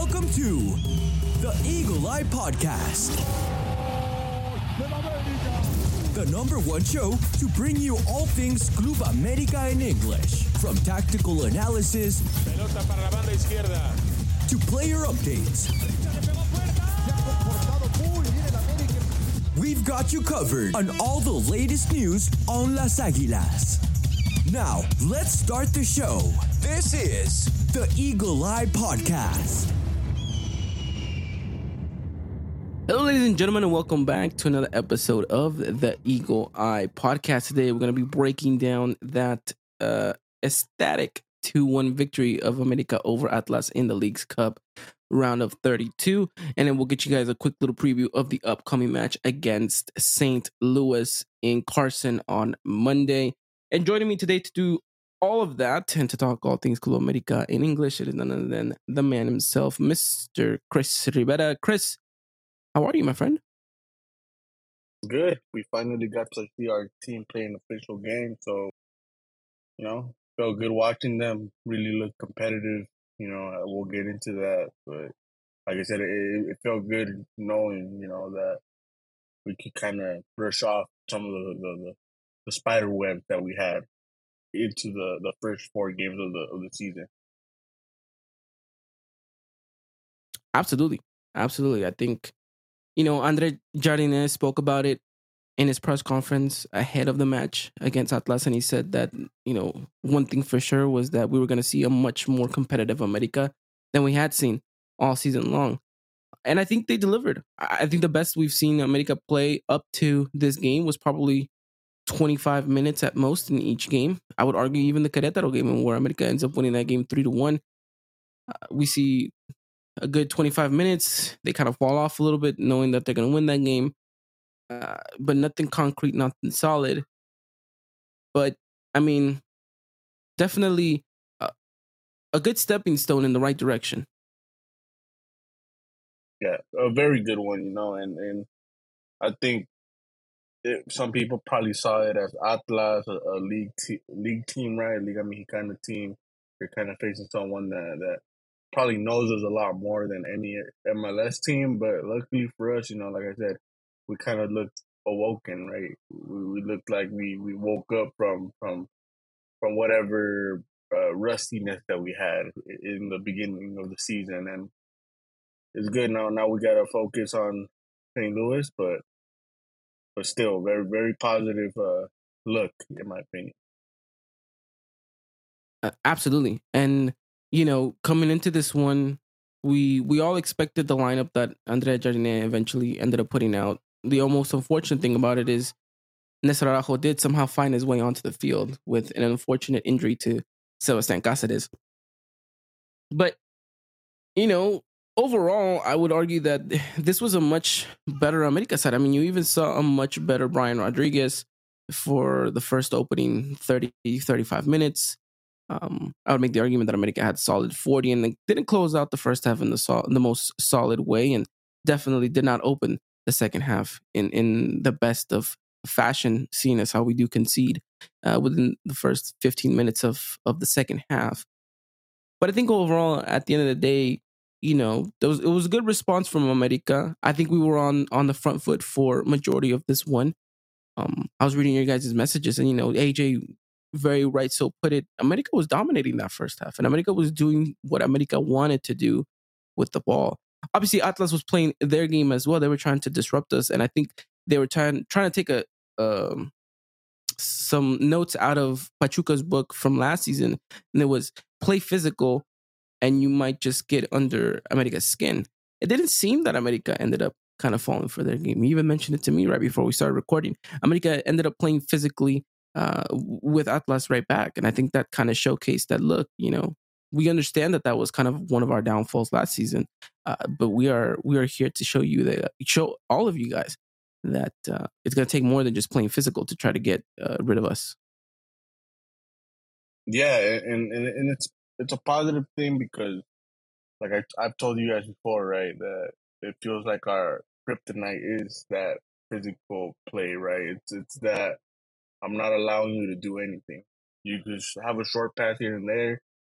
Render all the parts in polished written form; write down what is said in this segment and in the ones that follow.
Welcome to the Eagle Eye Podcast, the number one show to bring you all things Club America in English, from tactical analysis Pelota para la banda izquierda. to player updates. We've got you covered on all the latest news on Las Águilas. Now, let's start the show. This is the Eagle Eye Podcast. Hello, ladies and gentlemen, and welcome back to another episode of the Eagle Eye Podcast. Today, we're going to be breaking down that ecstatic 2-1 victory of America over Atlas in the League's Cup round of 32. And then we'll get you guys a quick little preview of the upcoming match against St. Louis in Carson on Monday. And joining me today to do all of that and to talk all things Club America in English, it is none other than the man himself, Mr. Chris Rivera. Chris, how are you, my friend? Good. We finally got to see our team play an official game. So, felt good watching them really look competitive. We'll get into that. But like I said, it felt good knowing, that we could kind of brush off some of the spider web that we had into the first 4 games of the season. Absolutely. I think, Andre Jardine spoke about it in his press conference ahead of the match against Atlas, and he said that, one thing for sure was that we were going to see a much more competitive America than we had seen all season long. And I think they delivered. I think the best we've seen America play up to this game was probably 25 minutes at most in each game. I would argue even the Querétaro game, where America ends up winning that game 3-1. We see a good 25 minutes. They kind of fall off a little bit, knowing that they're going to win that game. But nothing concrete, nothing solid. But, definitely a good stepping stone in the right direction. Yeah, a very good one, and I think some people probably saw it as Atlas, a league team, right? League Mexicana team. You're kind of facing someone that probably knows us a lot more than any MLS team. But luckily for us, like I said, we kind of looked awoken, right? We looked like we woke up from whatever rustiness that we had in the beginning of the season, and it's good now. Now we got to focus on St. Louis, but still very, very positive look, in my opinion. Absolutely. And, coming into this one, we all expected the lineup that Andre Jardine eventually ended up putting out. The almost unfortunate thing about it is Nestor Araujo did somehow find his way onto the field with an unfortunate injury to Sebastián Cáceres. But, overall, I would argue that this was a much better America side. You even saw a much better Brian Rodriguez for the first opening 30, 35 minutes. I would make the argument that America had solid 40 and they didn't close out the first half in the most solid way, and definitely did not open the second half in the best of fashion, seeing as how we do concede within the first 15 minutes of the second half. But I think overall, at the end of the day, it was a good response from America. I think we were on the front foot for majority of this one. I was reading your guys' messages, and AJ very right so put it. America was dominating that first half, and America was doing what America wanted to do with the ball. Obviously, Atlas was playing their game as well. They were trying to disrupt us, and I think they were trying to take some notes out of Pachuca's book from last season, and it was play physical, and you might just get under America's skin. It didn't seem that America ended up kind of falling for their game. You even mentioned it to me right before we started recording. America ended up playing physically with Atlas right back, and I think that kind of showcased that, look, we understand that was kind of one of our downfalls last season, but we are here to show all of you guys that it's going to take more than just playing physical to try to get rid of us. Yeah, and it's a positive thing because, like I've told you guys before, right, that it feels like our kryptonite is that physical play, right? It's that I'm not allowing you to do anything. You just have a short pass here and there,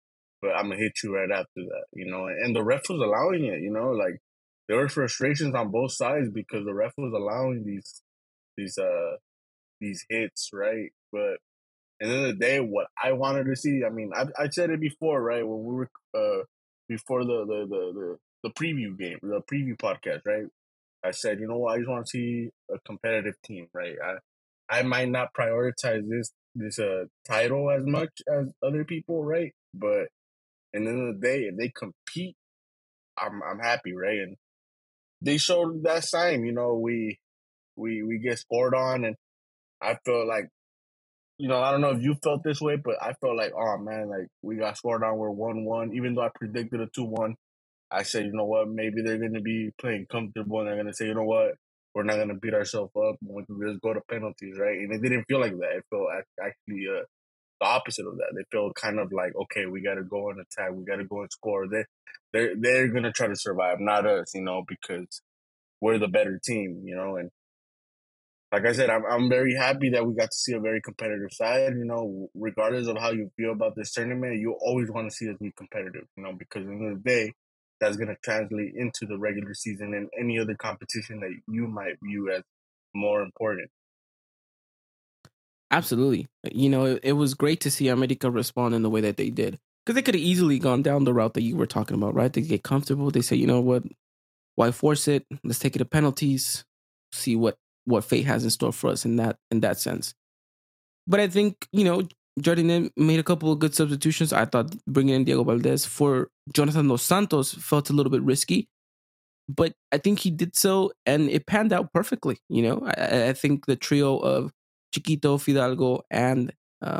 but I'm gonna hit you right after that, and the ref was allowing it, like there were frustrations on both sides because the ref was allowing these hits, right? But at the end of the day, what I wanted to see, I mean, I said it before, right? When we were before the preview game, the preview podcast, right? I said, you know what, I just want to see a competitive team, right? I might not prioritize this title as much as other people, right? But at the end of the day, if they compete, I'm happy, right? And they showed that sign, we get scored on, and I felt like, I don't know if you felt this way, but I felt like, oh man, like we got scored on, we're 1-1. Even though I predicted a 2-1, I said, you know what, maybe they're going to be playing comfortable and they're going to say, you know what, we're not going to beat ourselves up. We can just go to penalties, right? And it didn't feel like that. It felt actually the opposite of that. They felt kind of like, okay, we got to go and attack, we got to go and score. They're going to try to survive, not us, because we're the better team, and like I said, I'm very happy that we got to see a very competitive side. Regardless of how you feel about this tournament, you always want to see us be competitive. Because at the end of the day, that's going to translate into the regular season and any other competition that you might view as more important. Absolutely. It was great to see America respond in the way that they did, because they could have easily gone down the route that you were talking about, right? They get comfortable. They say, you know what? Why force it? Let's take it to penalties. See what fate has in store for us in that sense. But I think, Jordan made a couple of good substitutions. I thought bringing in Diego Valdez for Jonathan Dos Santos felt a little bit risky, but I think he did so and it panned out perfectly. I think the trio of Chiquito, Fidalgo, and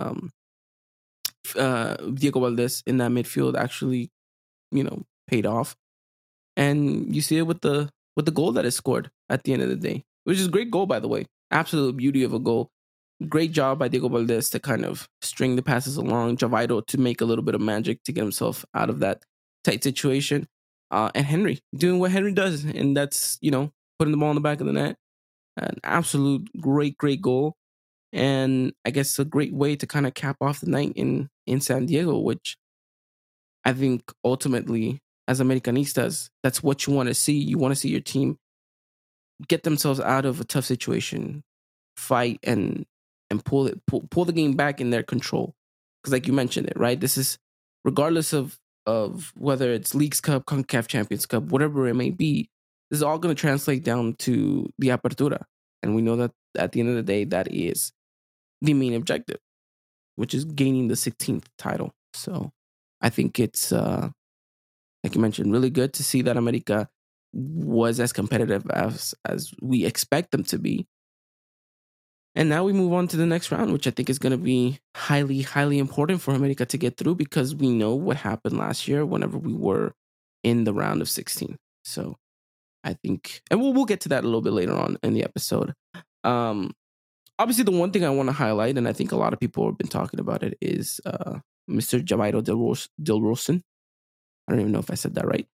Diego Valdez in that midfield actually, paid off. And you see it with the goal that is scored at the end of the day, which is a great goal, by the way. Absolute beauty of a goal. Great job by Diego Valdez to kind of string the passes along. Javairo to make a little bit of magic to get himself out of that tight situation. And Henry doing what Henry does, and that's, putting the ball in the back of the net. An absolute great goal. And I guess a great way to kind of cap off the night in San Diego, which I think ultimately, as Americanistas, that's what you want to see. You want to see your team get themselves out of a tough situation, fight, and pull the game back in their control. Because like you mentioned it, right? This is regardless of whether it's Leagues Cup, CONCACAF Champions Cup, whatever it may be, this is all going to translate down to the Apertura. And we know that at the end of the day, that is the main objective, which is gaining the 16th title. So I think it's, like you mentioned, really good to see that America was as competitive as we expect them to be. And now we move on to the next round, which I think is going to be highly, highly important for America to get through, because we know what happened last year whenever we were in the round of 16. So I think, and we'll get to that a little bit later on in the episode. Obviously, the one thing I want to highlight, and I think a lot of people have been talking about it, is Mr. Javairo Del Rosen. I don't even know if I said that right.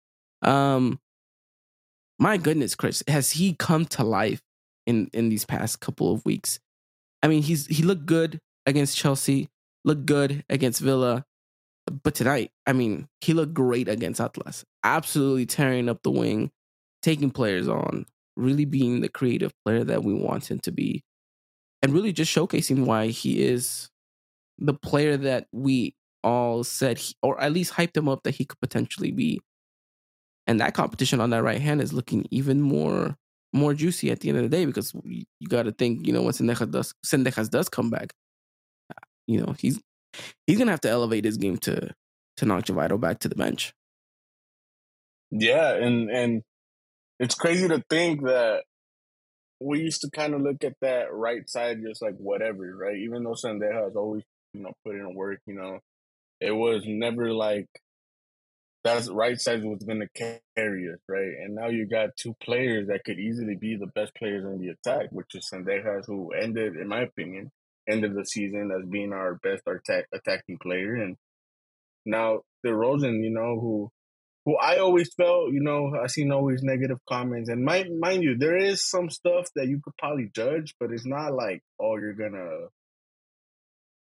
My goodness, Chris, has he come to life in these past couple of weeks? I mean, he looked good against Chelsea, looked good against Villa, but tonight, I mean, he looked great against Atlas. Absolutely tearing up the wing, taking players on, really being the creative player that we want him to be, and really just showcasing why he is the player that we all said, or at least hyped him up that he could potentially be. And that competition on that right hand is looking even more juicy at the end of the day, because you got to think, when Sendejas does come back, he's gonna have to elevate his game to knock Javairo back to the bench. Yeah, and it's crazy to think that we used to kind of look at that right side just like whatever, right? Even though Sendejas always, put in work, it was never like that right side was going to carry us, right? And now you got two players that could easily be the best players in the attack, which is Sendejas, who ended, in my opinion, ended the season as being our best attacking player. And now DeRozan, who I always felt, I seen always negative comments. And mind you, there is some stuff that you could probably judge, but it's not like, oh, you're going to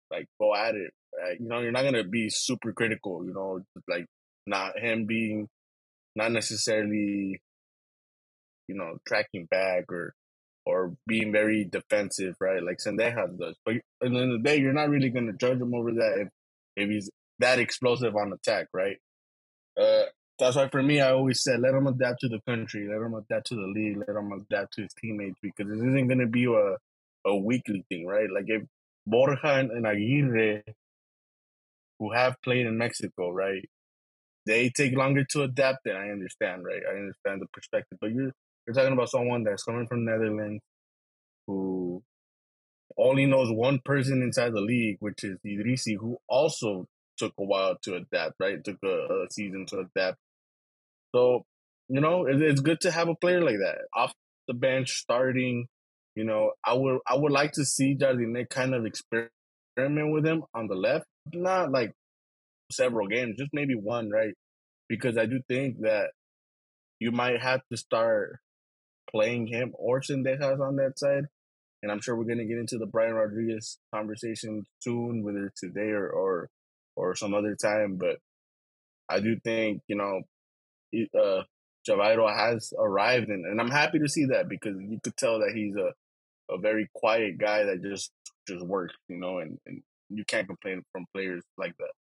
like go at it. You know, you're not gonna be super critical. You know, like not him being not necessarily, you know, tracking back or being very defensive, right? Like Sendejas does. But at the end of the day, you're not really gonna judge him over that if he's that explosive on attack, right? Uh, that's why for me, I always said, let him adapt to the country, let him adapt to the league, let him adapt to his teammates, because this isn't going to be a weekly thing, right? Like if Borja and Aguirre, who have played in Mexico, right, they take longer to adapt, then I understand, right? I understand the perspective. But you're talking about someone that's coming from Netherlands who only knows one person inside the league, which is Idrissi, who also took a while to adapt, right? Took a season to adapt. So, you know, it's good to have a player like that off the bench starting. You know, I would like to see Jardine kind of experiment with him on the left, not like several games, just maybe one, right? Because I do think that you might have to start playing him or Sendejas on that side. And I'm sure we're going to get into the Brian Rodriguez conversation soon, whether it's today or some other time. But I do think, you know, Javairo has arrived, and I'm happy to see that because you could tell that he's a very quiet guy that just works, you know, and you can't complain from players like that.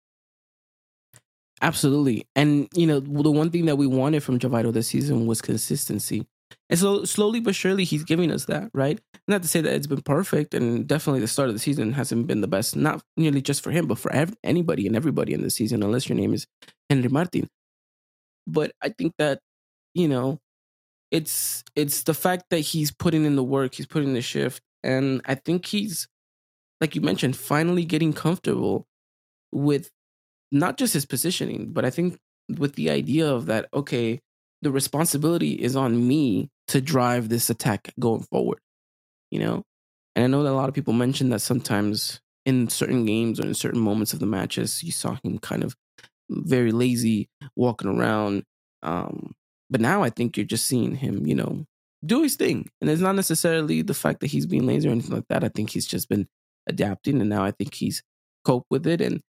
Absolutely. And, you know, the one thing that we wanted from Javairo this season was consistency. And so slowly but surely, he's giving us that, right? Not to say that it's been perfect, and definitely the start of the season hasn't been the best, not nearly just for him, but for anybody and everybody in the season, unless your name is Henry Martin. But I think that, you know, it's the fact that he's putting in the work, he's putting in the shift, and I think he's, like you mentioned, finally getting comfortable with not just his positioning, but I think with the idea of that, okay, the responsibility is on me to drive this attack going forward, you know? And I know that a lot of people mention that sometimes in certain games or in certain moments of the matches, you saw him kind of very lazy, walking around. But now I think you're just seeing him, you know, do his thing. And it's not necessarily the fact that he's being lazy or anything like that. I think he's just been adapting, and now I think he's coped with it. And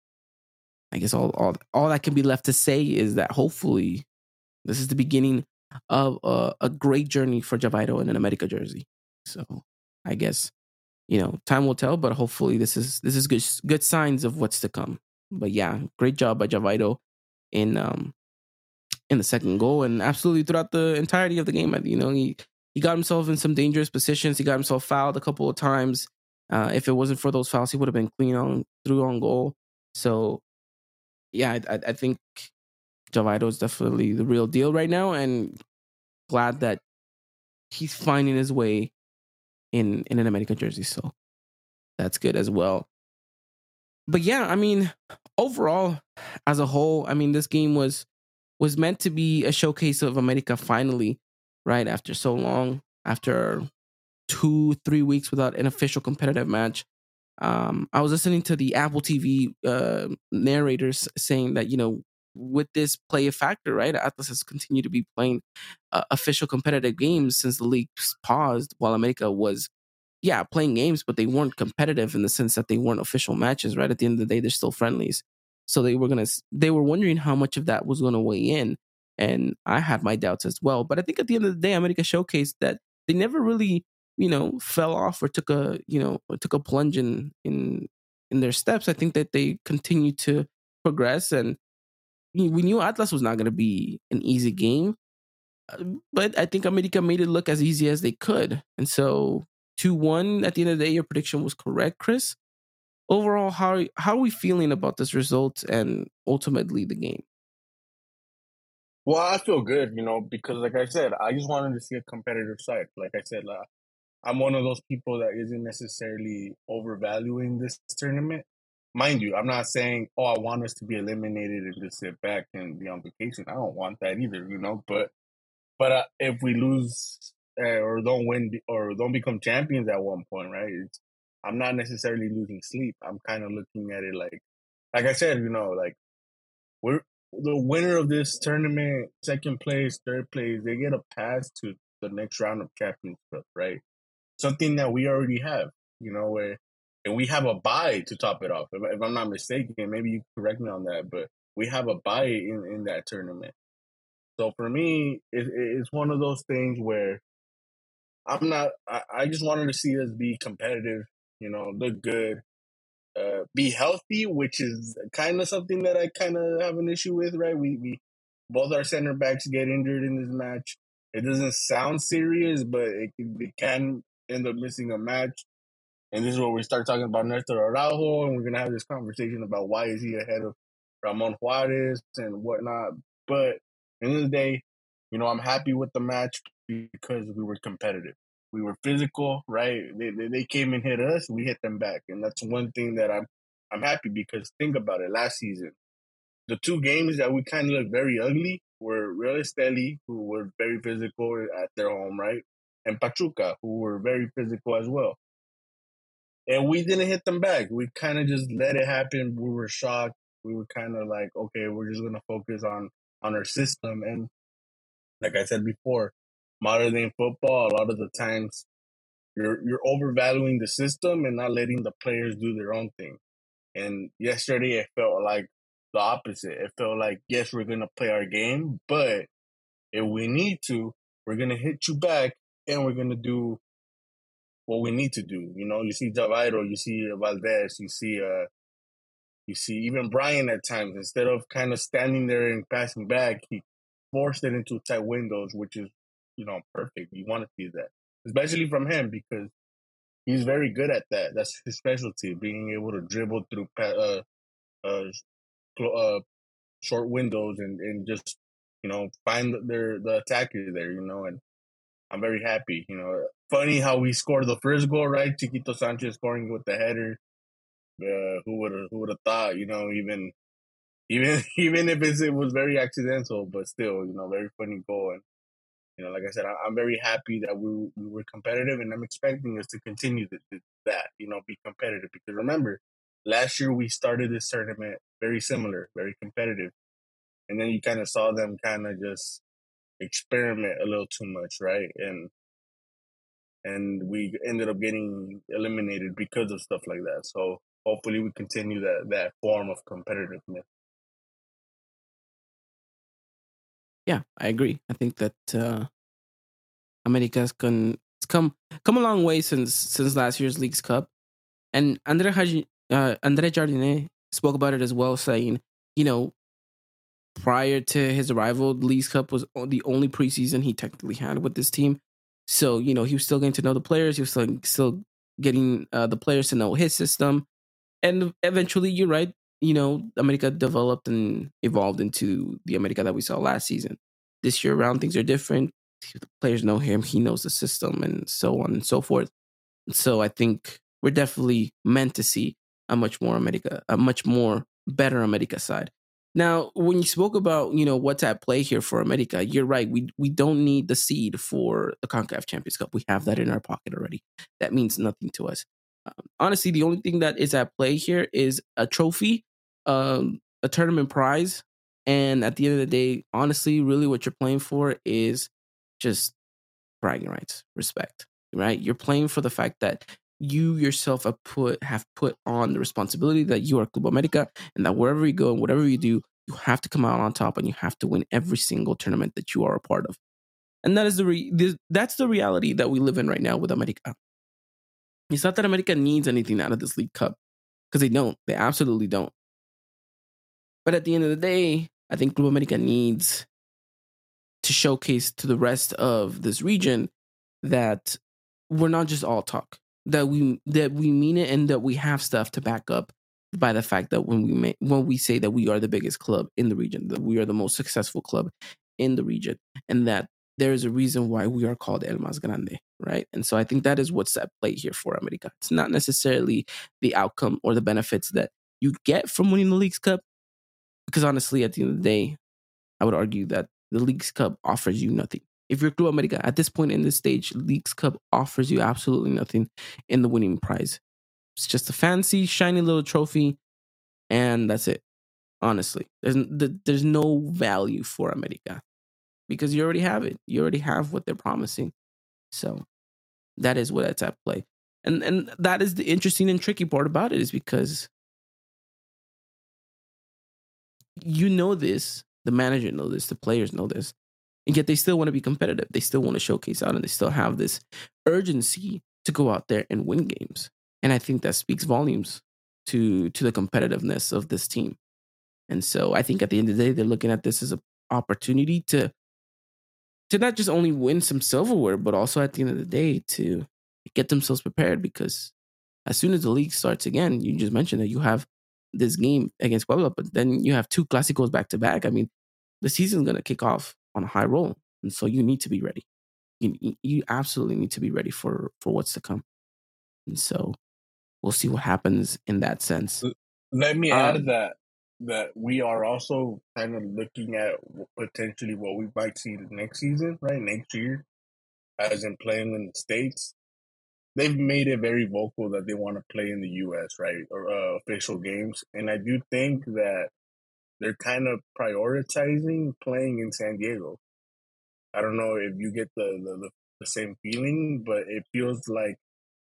I guess all that can be left to say is that hopefully this is the beginning of a great journey for Javairo in an America jersey. So I guess, you know, time will tell, but hopefully this is good signs of what's to come. But yeah, great job by Javairo in the second goal, and absolutely throughout the entirety of the game. You know, he got himself in some dangerous positions. He got himself fouled a couple of times. If it wasn't for those fouls, he would have been clean through on goal. So yeah, I think Javairo is definitely the real deal right now, and glad that he's finding his way in an American jersey. So that's good as well. But yeah, I mean, overall, as a whole, I mean, this game was meant to be a showcase of America finally, right? After so long, after 2-3 weeks without an official competitive match. I was listening to the Apple TV narrators saying that, you know, with this play a factor, right? Atlas has continued to be playing official competitive games since the league paused, while America was, playing games, but they weren't competitive in the sense that they weren't official matches, right? At the end of the day, they're still friendlies. So they were wondering how much of that was going to weigh in. And I had my doubts as well. But I think at the end of the day, America showcased that they never really, you know, fell off or took a plunge in their steps. I think that they continued to progress, and we knew Atlas was not going to be an easy game, but I think America made it look as easy as they could. And so 2-1 at the end of the day, your prediction was correct, Chris. Overall, how are we feeling about this result and ultimately the game? Well, I feel good, you know, because like I said, I just wanted to see a competitive side. Like I said, I'm one of those people that isn't necessarily overvaluing this tournament. Mind you, I'm not saying, oh, I want us to be eliminated and just sit back and be on vacation. I don't want that either, you know. But if we lose or don't win or don't become champions at one point, right? I'm not necessarily losing sleep. I'm kind of looking at it like I said, you know, like we're the winner of this tournament, second place, third place, they get a pass to the next round of championship, right? Something that we already have, you know, where and we have a bye to top it off. If I'm not mistaken, maybe you correct me on that, but we have a bye in that tournament. So for me, it's one of those things where I'm not. I just wanted to see us be competitive. Look good, be healthy, which is kind of something that I kind of have an issue with. Right? We both our center backs get injured in this match. It doesn't sound serious, but it can end up missing a match. And this is where we start talking about Nestor Araujo, and we're gonna have this conversation about why is he ahead of Ramon Juarez and whatnot. But at the end of the day, I'm happy with the match because we were competitive. We were physical, right? They came and hit us, we hit them back, and that's one thing that I'm happy because think about it. Last season, the two games that we kind of looked very ugly were Real Esteli, who were very physical at their home, right, and Pachuca, who were very physical as well. And we didn't hit them back. We kind of just let it happen. We were shocked. We were kind of like, okay, we're just going to focus on our system. And like I said before, modern day football, a lot of the times you're overvaluing the system and not letting the players do their own thing. And yesterday it felt like the opposite. It felt like, yes, we're going to play our game, but if we need to, we're going to hit you back and we're going to do what we need to do. You see Javairo, you see Valdez, you see even Brian at times. Instead of kind of standing there and passing back, he forced it into tight windows, which is, perfect. You want to see that, especially from him because he's very good at that. That's his specialty, being able to dribble through short windows and just find the attacker there. And I'm very happy. Funny how we scored the first goal, right? Chiquito Sanchez scoring with the header. Who would have thought? Even if it was very accidental, but still, very funny goal. And like I said, I'm very happy that we were competitive, and I'm expecting us to continue that. Be competitive because remember, last year we started this tournament very similar, very competitive, and then you kind of saw them kind of just experiment a little too much, right? And we ended up getting eliminated because of stuff like that. So hopefully we continue that form of competitiveness. Yeah, I agree. I think that America's come a long way since last year's Leagues Cup, and Andre Jardinet spoke about it as well, saying, prior to his arrival, the Leagues Cup was the only preseason he technically had with this team. So, he was still getting to know the players. He was still getting the players to know his system. And eventually, you're right, America developed and evolved into the America that we saw last season. This year around, things are different. The players know him. He knows the system and so on and so forth. So I think we're definitely meant to see a much more better America side. Now, when you spoke about, what's at play here for America, you're right. We don't need the seed for the CONCACAF Champions Cup. We have that in our pocket already. That means nothing to us. Honestly, the only thing that is at play here is a trophy, a tournament prize. And at the end of the day, honestly, really what you're playing for is just bragging rights, respect, right? You're playing for the fact that you yourself have put on the responsibility that you are Club America, and that wherever you go and whatever you do, you have to come out on top and you have to win every single tournament that you are a part of. And that is that's the reality that we live in right now with America. It's not that America needs anything out of this League Cup, because they don't. They absolutely don't. But at the end of the day, I think Club America needs to showcase to the rest of this region that we're not just all talk, that we mean it, and that we have stuff to back up by the fact that when we say that we are the biggest club in the region, that we are the most successful club in the region, and that there is a reason why we are called El Más Grande, right? And so I think that is what's at play here for America. It's not necessarily the outcome or the benefits that you get from winning the Leagues Cup, because honestly, at the end of the day, I would argue that the Leagues Cup offers you nothing. If you're Club America at this point in this stage, Leagues Cup offers you absolutely nothing in the winning prize. It's just a fancy, shiny little trophy, and that's it. Honestly, there's no value for America because you already have it. You already have what they're promising. So that is what's at play. And that is the interesting and tricky part about it, is because you know this, the manager knows this, the players know this, and yet they still want to be competitive. They still want to showcase out, and they still have this urgency to go out there and win games. And I think that speaks volumes to the competitiveness of this team. And so I think at the end of the day, they're looking at this as an opportunity to not just only win some silverware, but also at the end of the day to get themselves prepared, because as soon as the league starts again, you just mentioned that you have this game against Puebla, but then you have 2 Clásicos back to back. I mean, the season's going to kick off on a high roll. And so you need to be ready. You absolutely need to be ready for what's to come. And so we'll see what happens in that sense. Let me add that we are also kind of looking at potentially what we might see the next season, right? Next year, as in playing in the States. They've made it very vocal that they want to play in the U.S., right, or official games. And I do think that they're kind of prioritizing playing in San Diego. I don't know if you get the same feeling, but it feels like,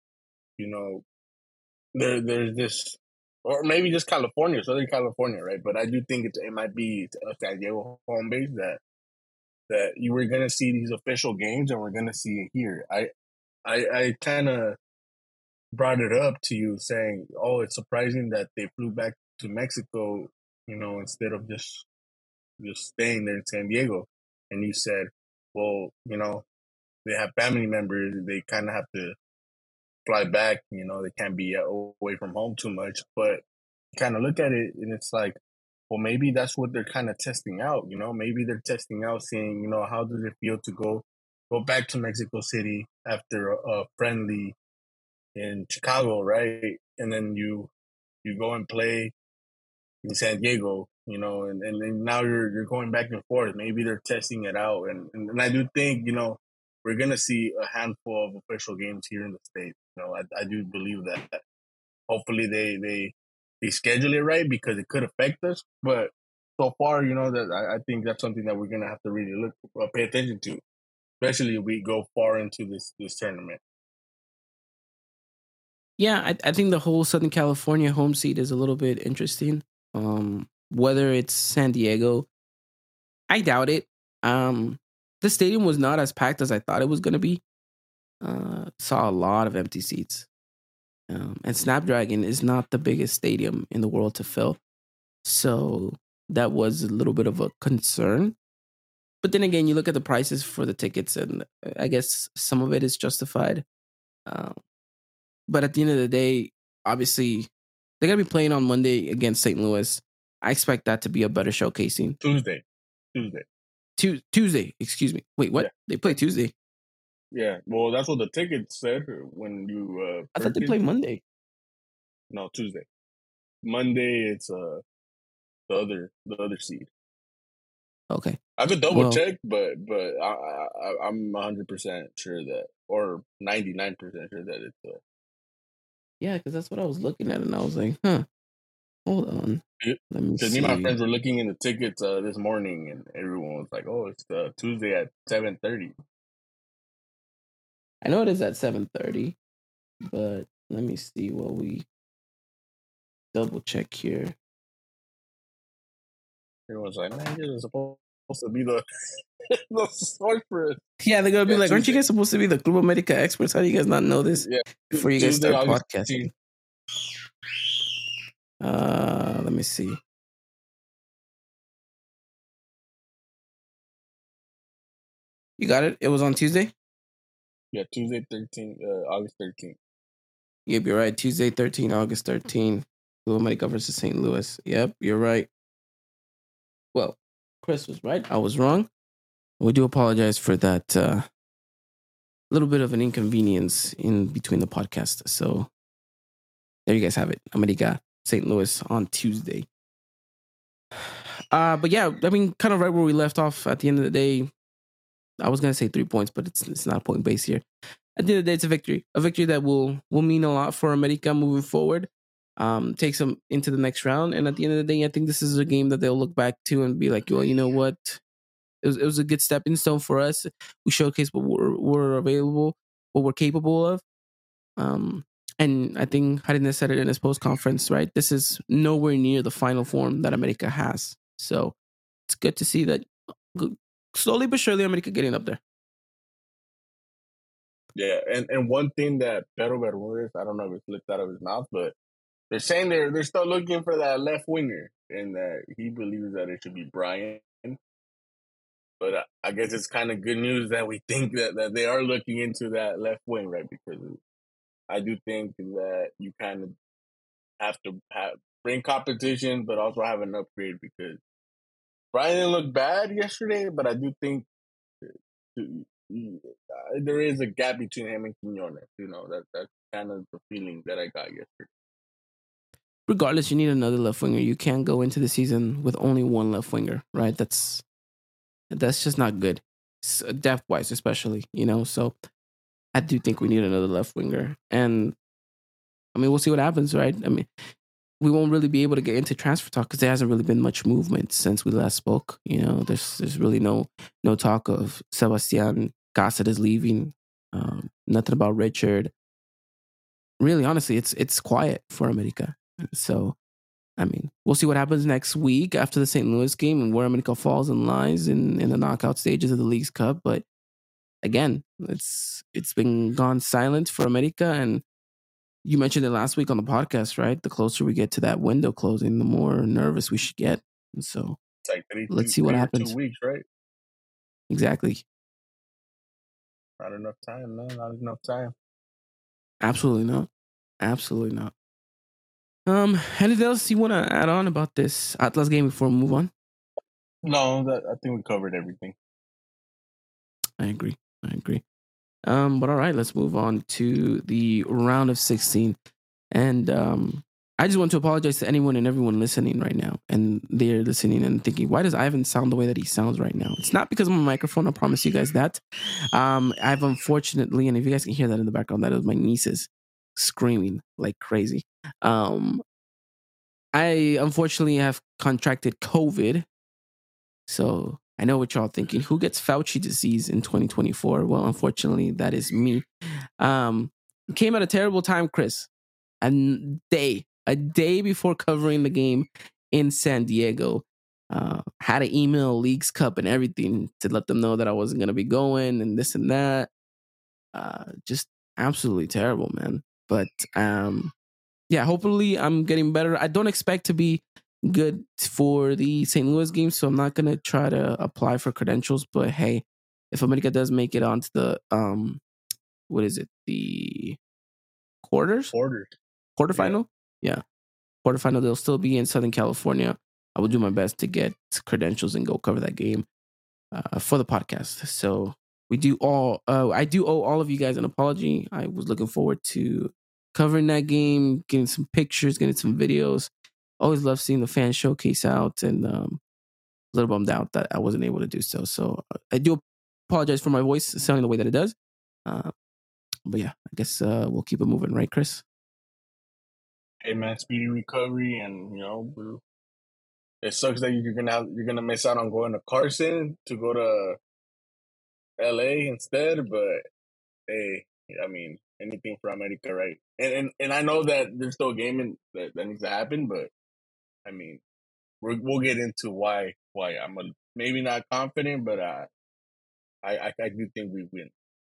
there's this, or maybe just California, Southern California, right? But I do think it might be a San Diego home base that you were going to see these official games, and we're going to see it here. I kind of brought it up to you saying, oh, it's surprising that they flew back to Mexico, instead of just staying there in San Diego. And you said, well, they have family members. They kind of have to fly back. They can't be away from home too much. But kind of look at it, and it's like, well, maybe that's what they're kind of testing out. Maybe they're testing out, seeing, how does it feel to go back to Mexico City after a friendly in Chicago, right? And then you go and play in San Diego, and now you're going back and forth. Maybe they're testing it out, and I do think we're gonna see a handful of official games here in the States. I do believe that. Hopefully they schedule it right, because it could affect us. But so far, that I think that's something that we're gonna have to really pay attention to, especially if we go far into this tournament. Yeah, I think the whole Southern California home seat is a little bit interesting. Whether it's San Diego, I doubt it. The stadium was not as packed as I thought it was going to be. Saw a lot of empty seats. And Snapdragon is not the biggest stadium in the world to fill. So that was a little bit of a concern. But then again, you look at the prices for the tickets, and I guess some of it is justified. But at the end of the day, obviously, they're going to be playing on Monday against St. Louis. I expect that to be a better showcasing. Tuesday, excuse me. Wait, what? Yeah. They play Tuesday? Yeah, well, that's what the ticket said when you... I thought they played Monday. No, Tuesday. Monday, it's the other seed. Okay. I could double check, but I'm 100% sure that, or 99% sure that it's... Yeah, because that's what I was looking at, and I was like, hold on. Let me see. Because me and my friends were looking in the tickets this morning, and everyone was like, oh, it's Tuesday at 7:30. I know it is at 7:30, but let me see what we double check here. Everyone's like, man, you're supposed to be the source for it. Yeah, they're going to be like, aren't you guys supposed to be the Club America experts? How do you guys not know this before you guys start podcasting? Let me see. You got it? It was on Tuesday? Yeah, Tuesday, August 13th. Yep, you're right. Tuesday, 13, August 13. Club America versus St. Louis. Yep, you're right. Well, Chris was right. I was wrong. We do apologize for that little bit of an inconvenience in between the podcast. So there you guys have it. America, St. Louis on Tuesday. But yeah, I mean, kind of right where we left off at the end of the day. I was going to say 3 points, but it's not a point base here. At the end of the day, it's a victory. A victory that will mean a lot for America moving forward. Takes them into the next round. And at the end of the day, I think this is a game that they'll look back to and be like, well, you know what? It was a good stepping stone for us. We showcased what we're available, what we're capable of. And I think Harines said it in his post conference, right? This is nowhere near the final form that America has. So it's good to see that slowly but surely America getting up there. Yeah, and one thing that Pedro Bermudez, I don't know if it slipped out of his mouth, but they're saying they're still looking for that left winger, and that he believes that it should be Brian. But I guess it's kind of good news that we think that they are looking into that left wing, right? Because I do think that you kind of have to bring competition, but also have an upgrade, because Brian didn't look bad yesterday, but I do think there is a gap between him and Quiñones. That's kind of the feeling that I got yesterday. Regardless, you need another left winger. You can't go into the season with only one left winger, right? That's just not good, depth wise, especially. So I do think we need another left winger, and I mean, we'll see what happens, right? I mean, we won't really be able to get into transfer talk because there hasn't really been much movement since we last spoke. There's really no talk of Sebastian Cáceres leaving. Nothing about Richard. Really, honestly, it's quiet for America. So, I mean, we'll see what happens next week after the St. Louis game and where America falls and lies in the knockout stages of the League's Cup. But again, it's been gone silent for America, and you mentioned it last week on the podcast, right? The closer we get to that window closing, the more nervous we should get. And so it's like let's see what happens. 2 weeks, right? Exactly. Not enough time, man. Not enough time. Absolutely not. Absolutely not. Anything else you want to add on about this Atlas game before we move on? No, I think we covered everything. I agree. But all right, let's move on to the round of 16. And I just want to apologize to anyone and everyone listening right now. And they're listening and thinking, why does Ivan sound the way that he sounds right now? It's not because of my microphone. I promise you guys that. I've unfortunately, and if you guys can hear that in the background, that is my nieces screaming like crazy. I unfortunately have contracted COVID. So I know what y'all thinking. Who gets Fauci disease in 2024? Well, unfortunately, that is me. Came at a terrible time, Chris. A day before covering the game in San Diego. Had to email Leagues Cup and everything to let them know that I wasn't going to be going and this and that. Just absolutely terrible, man. But yeah, hopefully I'm getting better. I don't expect to be good for the St. Louis game, so I'm not going to try to apply for credentials. But hey, if America does make it onto the, what is it? The quarterfinal? Yeah. Quarterfinal, they'll still be in Southern California. I will do my best to get credentials and go cover that game for the podcast. So I do owe all of you guys an apology. I was looking forward to covering that game, getting some pictures, getting some videos. Always love seeing the fan showcase out, and a little bummed out that I wasn't able to do so. So I do apologize for my voice sounding the way that it does. But yeah, I guess we'll keep it moving, right, Chris? Hey man, speedy recovery, and it sucks that you're gonna miss out on going to Carson to go to LA instead. But hey, I mean, anything for America, right? And I know that there's still a game that needs to happen, but I mean, we'll get into why I'm maybe not confident, but I do think we win.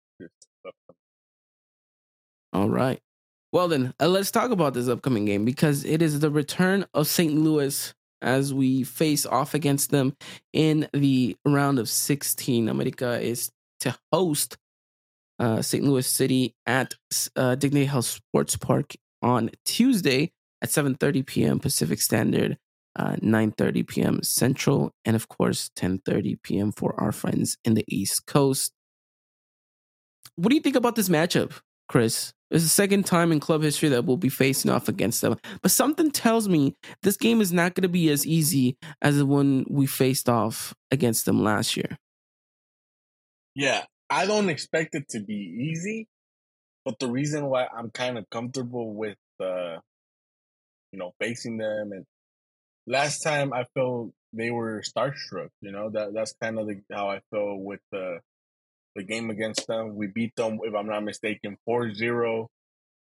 All right. Well then, let's talk about this upcoming game, because it is the return of St. Louis as we face off against them in the round of 16. America is to host St. Louis City at Dignity Health Sports Park on Tuesday at 7:30 p.m. Pacific Standard, 9:30 p.m. Central, and of course 10:30 p.m. for our friends in the East Coast. What do you think about this matchup, Chris? It's the second time in club history that we'll be facing off against them. But something tells me this game is not going to be as easy as the one we faced off against them last year. Yeah, I don't expect it to be easy. But the reason why I'm kind of comfortable with, facing them, and last time I felt they were starstruck. That's kind of how I felt with the game against them. We beat them, if I'm not mistaken, 4-0.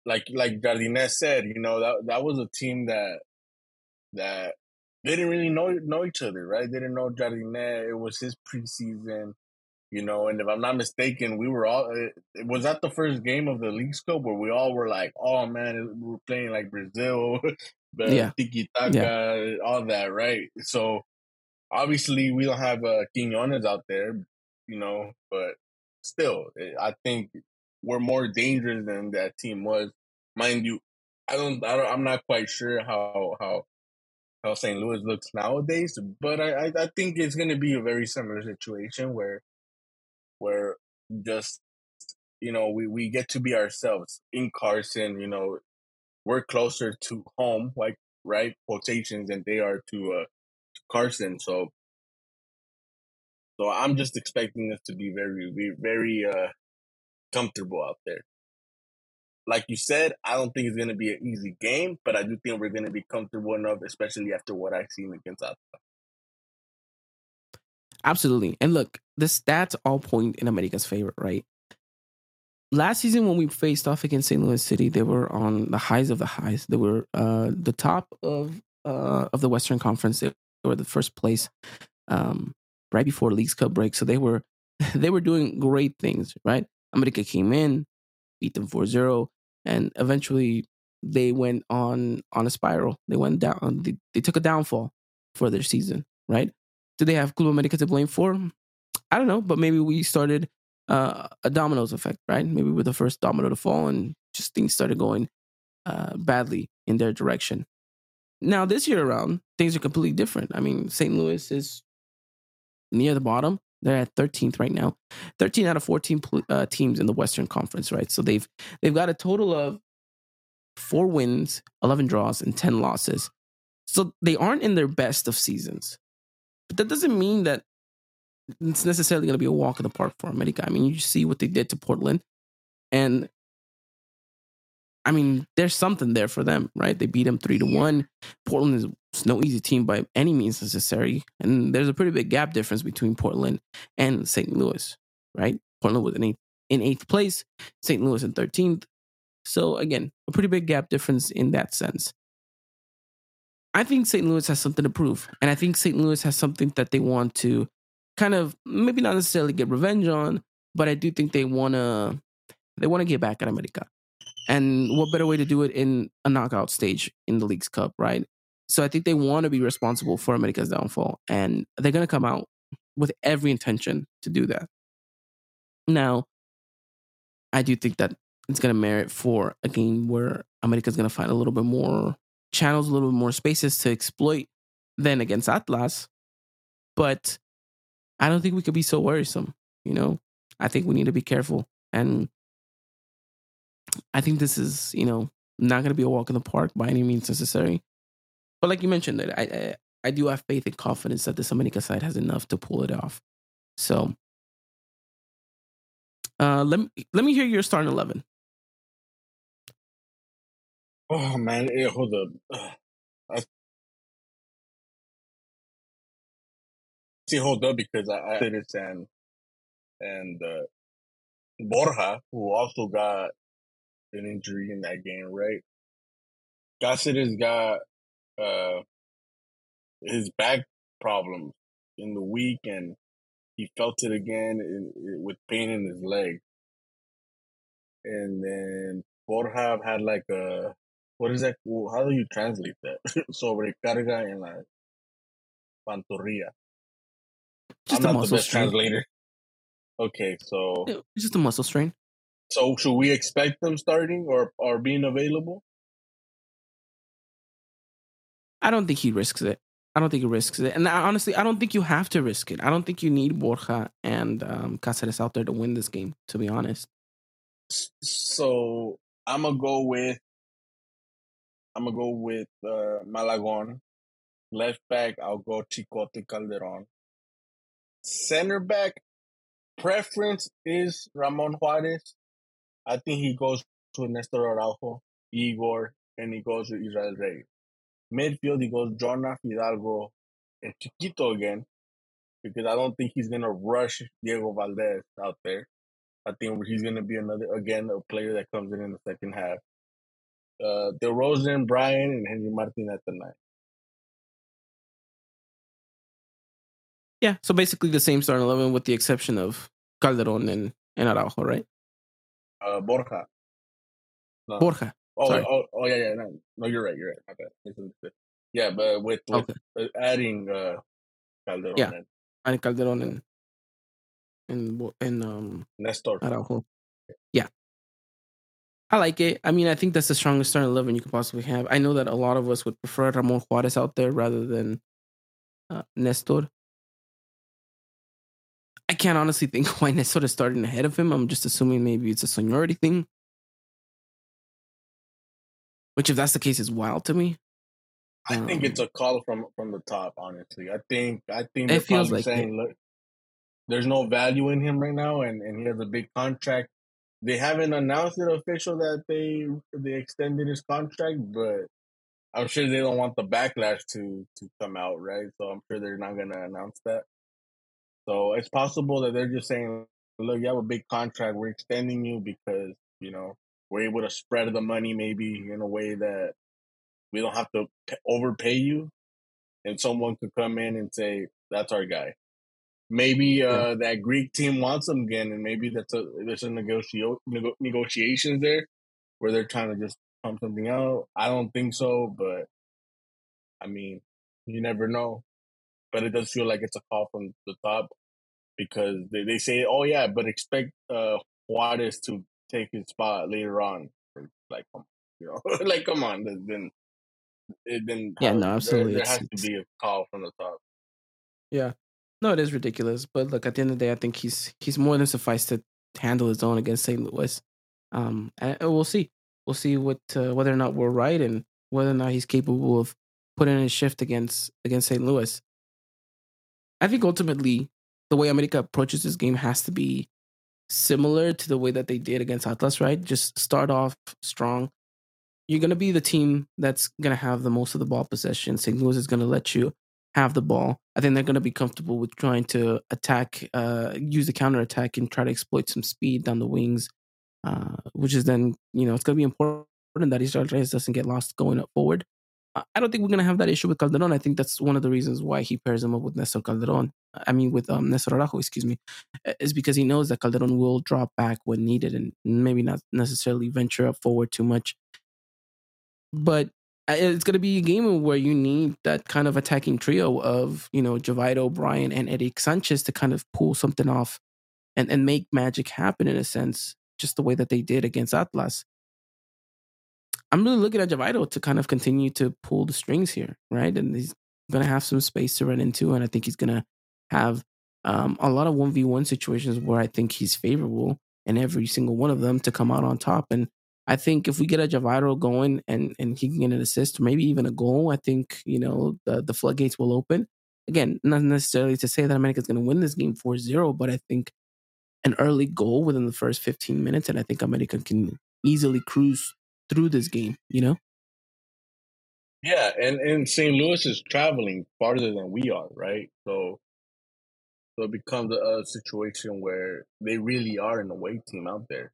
like Jardinez said, that was a team that they didn't really know each other, right? They didn't know Jardinez. It was his preseason, and if I'm not mistaken, we were all. Was that the first game of the League's Cup where we all were like, "Oh man, we're playing like Brazil, the tiki taka, all that," right? So obviously, we don't have Quiñones out there, but still, I think we're more dangerous than that team was. Mind you, I'm not quite sure how St. Louis looks nowadays, but I think it's going to be a very similar situation where just we get to be ourselves in Carson. We're closer to home, like right quotations, than they are to Carson. So I'm just expecting us to be very, very comfortable out there. Like you said, I don't think it's going to be an easy game, but I do think we're going to be comfortable enough, especially after what I've seen against Atlas. Absolutely. And look, the stats all point in America's favor, right? Last season, when we faced off against St. Louis City, they were on the highs of the highs. They were the top of the Western Conference. They were the first place right before League's Cup break. So they were doing great things, right? America came in, beat them 4-0, and eventually they went on a spiral. They went down. They took a downfall for their season, right? Do they have Club America to blame for? I don't know, but maybe we started a dominoes effect, right? Maybe we're the first domino to fall, and just things started going badly in their direction. Now, this year around, things are completely different. I mean, St. Louis is near the bottom. They're at 13th right now. 13 out of 14 teams in the Western Conference, right? So they've got a total of 4 wins, 11 draws, and 10 losses. So they aren't in their best of seasons. But that doesn't mean that it's necessarily going to be a walk in the park for America. I mean, you see what they did to Portland. And, I mean, there's something there for them, right? They beat them 3-1. Portland is no easy team by any means necessary. And there's a pretty big gap difference between Portland and St. Louis, right? Portland was in 8th place, St. Louis in 13th. So, again, a pretty big gap difference in that sense. I think St. Louis has something to prove. And I think St. Louis has something that they want to kind of maybe not necessarily get revenge on, but I do think they want to get back at America. And what better way to do it in a knockout stage in the League's Cup, right? So I think they want to be responsible for America's downfall, and they're going to come out with every intention to do that. Now, I do think that it's going to merit for a game where America's going to find a little bit more channels, a little bit more spaces to exploit than against Atlas. But I don't think we could be so worrisome, I think we need to be careful. And I think this is, not going to be a walk in the park by any means necessary. But like you mentioned, I do have faith and confidence that this America side has enough to pull it off. So let me hear your starting 11. Oh man, hold up. Hold up because I did it and Borja, who also got an injury in that game, right? Cáceres got his back problems in the week, and he felt it again with pain in his leg. And then Borja had like a, what is that? How do you translate that? Sobrecarga en la pantorrilla. Just I'm a not the best strain. translator. Okay, so it's just a muscle strain. So should we expect them starting or being available? I don't think he risks it. And honestly, I don't think you have to risk it. I don't think you need Borja and Cáceres out there to win this game, to be honest. So I'm gonna go with Malagon. Left back, I'll go Chicote Calderon. Center back, preference is Ramon Juarez. I think he goes to Nestor Araujo, Igor, and he goes to Israel Reyes. Midfield, he goes Jonah Fidalgo and Chiquito again, because I don't think he's going to rush Diego Valdez out there. I think he's going to be a player that comes in the second half. DeRozan, Bryan, and Henry Martin at the 9. Yeah, so basically the same starting 11 with the exception of Calderon and Araujo, right? Borja. No. Borja. Sorry. Yeah. No, you're right. My bad. Misunderstood. Yeah, but with Okay. adding Calderon Yeah. and And Calderon and Nestor. Araujo. Yeah. I like it. I mean, I think that's the strongest starting 11 you could possibly have. I know that a lot of us would prefer Ramon Juarez out there rather than Nestor. I can't honestly think why Nestor is starting ahead of him. I'm just assuming maybe it's a seniority thing. Which, if that's the case, is wild to me. I think it's a call from the top. Honestly, I think they're probably like saying, look, there's no value in him right now, and he has a big contract. They haven't announced it official that they extended his contract, but I'm sure they don't want the backlash to come out, right? So I'm sure they're not going to announce that. So it's possible that they're just saying, look, you have a big contract. We're extending you because, we're able to spread the money maybe in a way that we don't have to overpay you. And someone could come in and say, that's our guy. Maybe that Greek team wants him again, and maybe there's some negotiations there where they're trying to just pump something out. I don't think so, but I mean, you never know. But it does feel like it's a call from the top because they say, oh yeah, but expect Juarez to take his spot later on. Like, like come on, then no, absolutely. There has to be a call from the top. Yeah, no, it is ridiculous. But look, at the end of the day, I think he's more than suffice to handle his own against St. Louis. And we'll see. We'll see whether or not we're right and whether or not he's capable of putting in a shift against St. Louis. I think ultimately the way America approaches this game has to be similar to the way that they did against Atlas, right? Just start off strong. You're going to be the team that's going to have the most of the ball possession. St. Louis is going to let you have the ball. I think they're going to be comfortable with trying to attack, use the counter attack and try to exploit some speed down the wings, which is then, it's going to be important that Israel Reyes doesn't get lost going up forward. I don't think we're going to have that issue with Calderon. I think that's one of the reasons why he pairs him up with Nestor Calderon. With Nestor Araujo, excuse me, is because he knows that Calderon will drop back when needed and maybe not necessarily venture up forward too much. But it's going to be a game where you need that kind of attacking trio of, Javido, Bryan, and Eric Sanchez to kind of pull something off and make magic happen in a sense, just the way that they did against Atlas. I'm really looking at Javido to kind of continue to pull the strings here, right? And he's going to have some space to run into, and I think he's going to have a lot of 1v1 situations where I think he's favorable in every single one of them to come out on top. And I think if we get a Javido going and he can get an assist or maybe even a goal, I think, the floodgates will open. Again, not necessarily to say that America's going to win this game 4-0, but I think an early goal within the first 15 minutes, and I think America can easily cruise through this game, Yeah, and St. Louis is traveling farther than we are, right? So it becomes a situation where they really are an away team out there.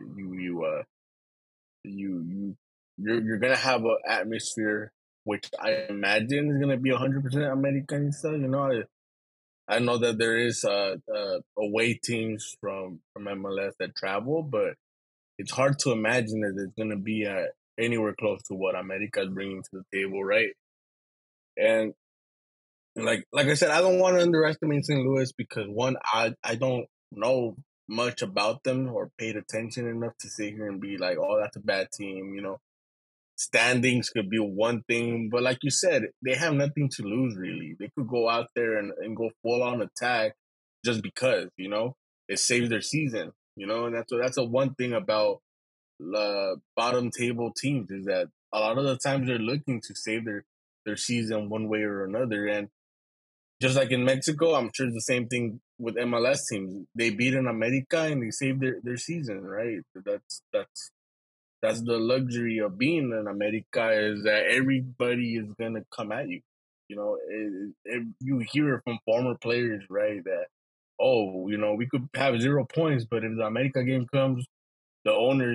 You're gonna have an atmosphere which I imagine is gonna be 100% Americanista. I know that there is away teams from MLS that travel, but it's hard to imagine that it's gonna be anywhere close to what America is bringing to the table, right? And like I said, I don't want to underestimate St. Louis because one, I don't know much about them or paid attention enough to sit here and be like, oh, that's a bad team. Standings could be one thing, but like you said, they have nothing to lose really. They could go out there and go full on attack just because, it saves their season, and that's a one thing about bottom table teams is that a lot of the times they're looking to save their season one way or another. And just like in Mexico, I'm sure it's the same thing with MLS teams. They beat in America and they save their season, right? That's the luxury of being in America is that everybody is gonna come at you. You hear from former players, right? That we could have 0 points, but if the America game comes, the owners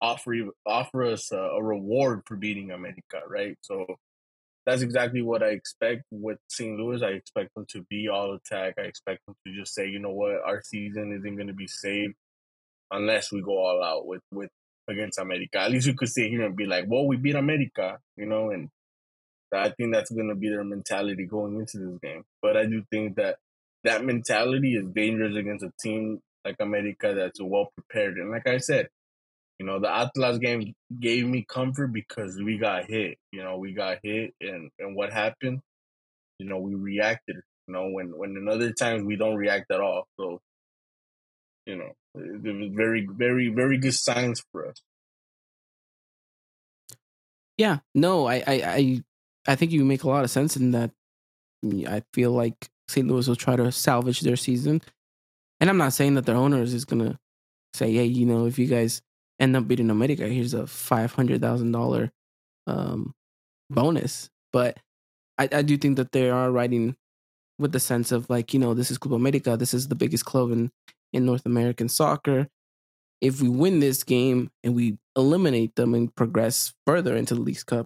offer us a reward for beating America, right? So that's exactly what I expect with St. Louis. I expect them to be all attack. I expect them to just say, you know what, our season isn't going to be saved unless we go all out with against America. At least you could sit here and be like, well, we beat America, and I think that's going to be their mentality going into this game. But I do think that mentality is dangerous against a team like America that's well prepared. And like I said, the Atlas game gave me comfort because we got hit. We got hit, and what happened? We reacted. When in other times we don't react at all. So, it was very, very, very good signs for us. Yeah, no, I think you make a lot of sense in that. I feel like St. Louis will try to salvage their season, and I'm not saying that their owners is gonna say, "Hey, if you guys end up beating America, here's a $500,000 bonus." But I do think that they are writing with the sense of like, this is Club America, this is the biggest club in North American soccer. If we win this game and we eliminate them and progress further into the Leagues Cup,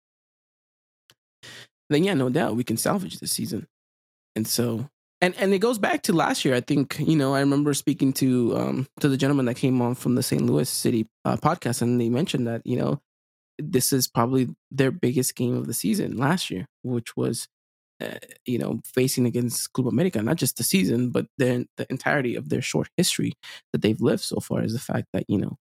then yeah, no doubt we can salvage this season. And so, and it goes back to last year. I think, I remember speaking to the gentleman that came on from the St. Louis City podcast, and they mentioned that, this is probably their biggest game of the season last year, which was, facing against Club America, not just the season, but the entirety of their short history that they've lived so far, is the fact that,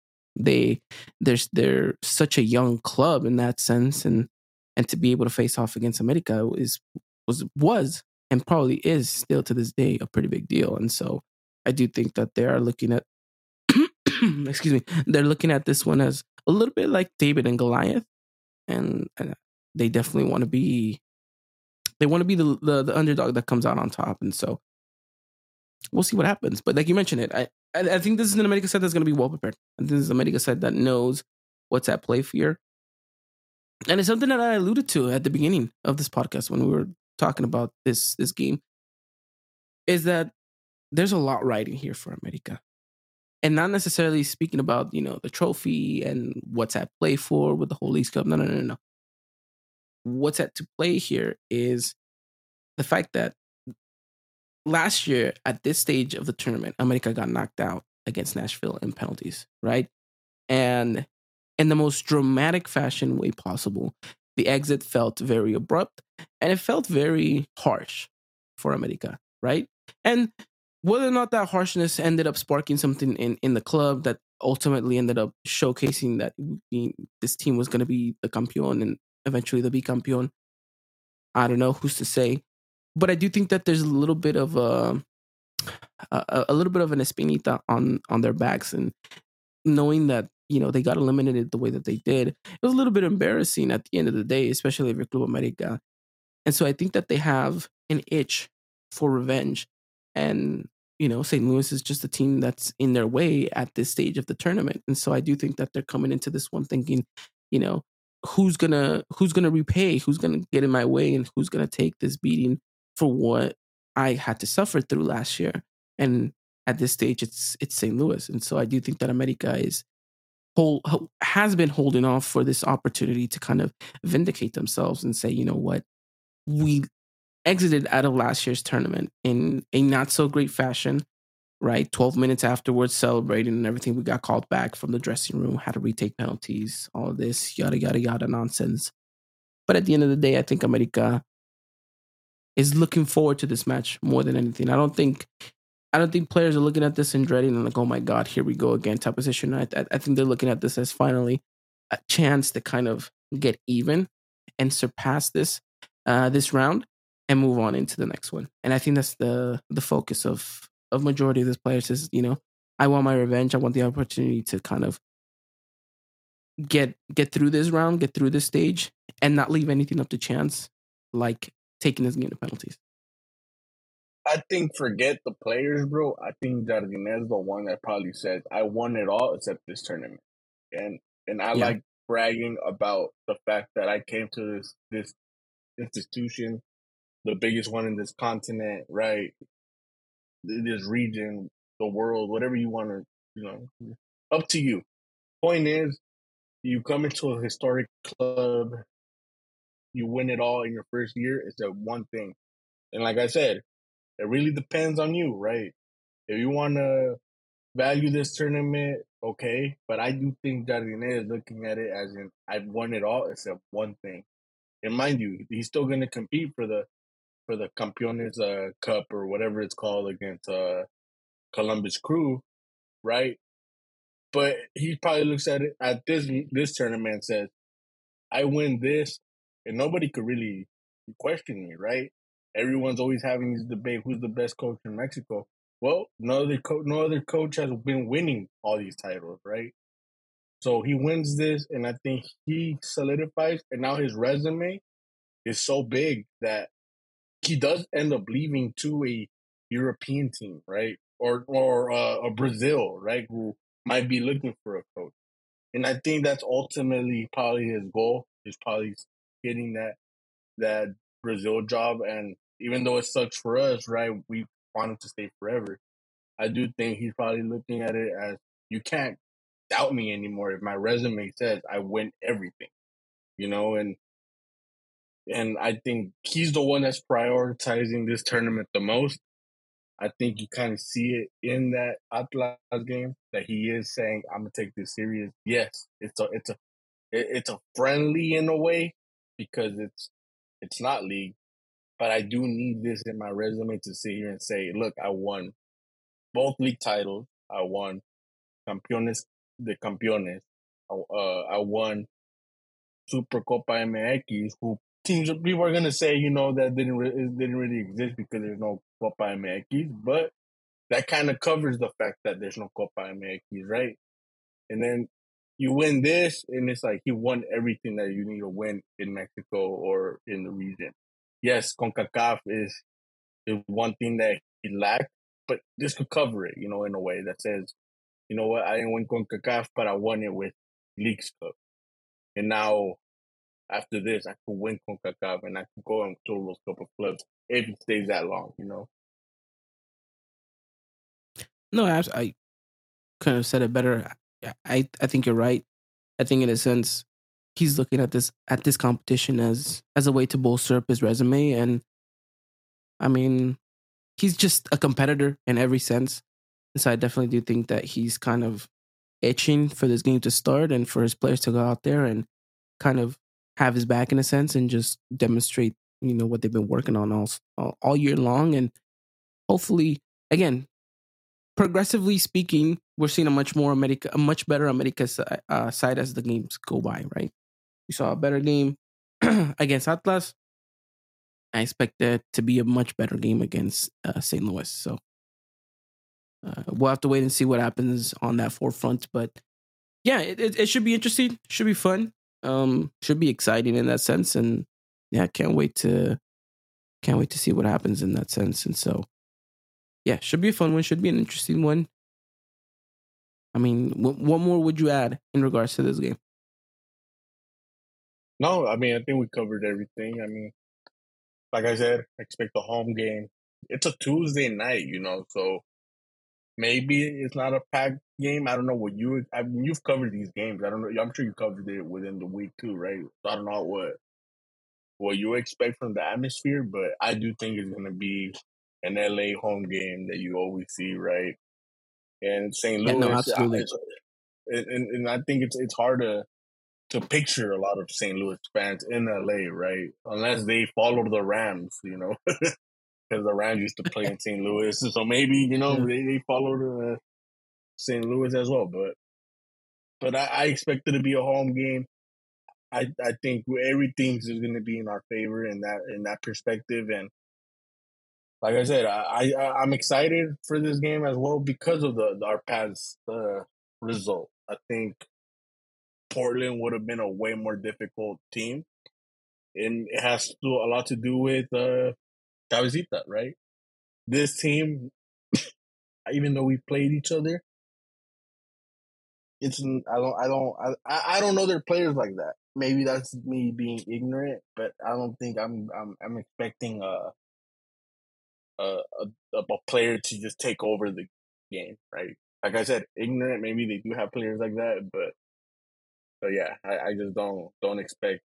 they're such a young club in that sense, and to be able to face off against America was and probably is still to this day a pretty big deal. And so I do think that they are looking at excuse me, they're looking at this one as a little bit like David and Goliath, and they definitely want to be the underdog that comes out on top. And so we'll see what happens. But like you mentioned it, I think this is an America side that's going to be well prepared. And this is an America side that knows what's at play here. And it's something that I alluded to at the beginning of this podcast when we were talking about this game, is that there's a lot riding here for America. And not necessarily speaking about, the trophy and what's at play for with the whole Leagues Cup. No. What's at to play here is the fact that last year at this stage of the tournament, America got knocked out against Nashville in penalties, right? And in the most dramatic fashion way possible. The exit felt very abrupt, and it felt very harsh for America, right? And whether or not that harshness ended up sparking something in the club that ultimately ended up showcasing that this team was going to be the campeón and eventually the bicampeón, I don't know, who's to say. But I do think that there's a little bit of an espinita on their backs, and knowing that they got eliminated the way that they did, it was a little bit embarrassing at the end of the day, especially if you're Club America. And so I think that they have an itch for revenge, and St. Louis is just a team that's in their way at this stage of the tournament. And so I do think that they're coming into this one thinking, who's gonna repay, who's gonna get in my way, and who's gonna take this beating for what I had to suffer through last year. And at this stage, it's St. Louis. And so I do think that America has been holding off for this opportunity to kind of vindicate themselves and say, you know what, we exited out of last year's tournament in a not so great fashion, right? 12 minutes afterwards, celebrating and everything, we got called back from the dressing room, had to retake penalties, all of this yada yada yada nonsense. But at the end of the day, I think America is looking forward to this match more than anything. I don't think players are looking at this and dreading and like, oh my God, here we go again type of position. I think they're looking at this as finally a chance to kind of get even and surpass this round and move on into the next one. And I think that's the focus of majority of these players is, I want my revenge. I want the opportunity to kind of get through this round, get through this stage, and not leave anything up to chance, like taking this game to penalties. I think forget the players, bro. I think Jardinez is the one that probably says, I won it all except this tournament. And I like bragging about the fact that I came to this institution, the biggest one in this continent, right? This region, the world, whatever you want to, up to you. point is, you come into a historic club, you win it all in your first year. It's a one thing, and like I said, it really depends on you, right? If you want to value this tournament, okay, but I do think Jardine is looking at it as in I've won it all except one thing. And mind you, he's still going to compete for the Campeones Cup or whatever it's called against Columbus Crew, right? But he probably looks at it at this tournament and says, "I win this, and nobody could really question me, right? Everyone's always having this debate: who's the best coach in Mexico? Well, no other coach has been winning all these titles, right? So he wins this, and I think he solidifies. And now his resume is so big that he does end up leaving to a European team, right? Or a Brazil, right? Who might be looking for a coach. And I think that's ultimately probably his goal. Is probably getting that Brazil job. And even though it sucks for us, right? We want him to stay forever. I do think he's probably looking at it as you can't doubt me anymore if my resume says I win everything, and I think he's the one that's prioritizing this tournament the most. I think you kind of see it in that Atlas game that he is saying, "I'm gonna take this serious." Yes, it's a friendly in a way because it's not league, but I do need this in my resume to sit here and say, "Look, I won both league titles. I won Campeones de Campeones. I won Supercopa MX, who teams people are gonna say, that didn't really exist because there's no Copa MX, but that kind of covers the fact that there's no Copa MX, right? And then you win this, and it's like he won everything that you need to win in Mexico or in the region. Yes, CONCACAF is one thing that he lacked, but this could cover it, in a way that says, you know what, I didn't win CONCACAF, but I won it with Leagues Cup. And now after this, I could win CONCACAF and I could go on to those couple of clubs if it stays that long. No, I kind of said it better. I think you're right. I think in a sense, he's looking at this competition as a way to bolster up his resume, and I mean, he's just a competitor in every sense. And so I definitely do think that he's kind of itching for this game to start and for his players to go out there and kind of have his back in a sense and just demonstrate, what they've been working on all year long. And hopefully, again, progressively speaking, we're seeing a much better America side as the games go by, right? We saw a better game against Atlas. I expect that to be a much better game against St. Louis. So we'll have to wait and see what happens on that forefront. But yeah, it should be interesting. Should be fun. Should be exciting in that sense. And yeah, can't wait to see what happens in that sense. And so, yeah, should be a fun one. Should be an interesting one. I mean, what more would you add in regards to this game? No, I mean, I think we covered everything. I mean, like I said, expect a home game. It's a Tuesday night, so maybe it's not a packed game. I don't know what you've covered these games. I don't know. I'm sure you covered it within the week too, right? So I don't know what you expect from the atmosphere, but I do think it's going to be an LA home game that you always see, right? And St. Yeah, no, Louis, absolutely. and I think it's hard to picture a lot of St. Louis fans in LA, right? Unless they follow the Rams, because the Rams used to play in St. Louis, so maybe they follow the St. Louis as well. But I expect it to be a home game. I think everything is going to be in our favor in that perspective, and like I said, I'm excited for this game as well because of our past result. I think Portland would have been a way more difficult team, and it has a lot to do with Cabecita, right? This team, even though we played each other, I don't know their players like that. Maybe that's me being ignorant, but I don't think I'm expecting a player to just take over the game, right? Like I said, ignorant. Maybe they do have players like that, but So yeah, I just don't expect.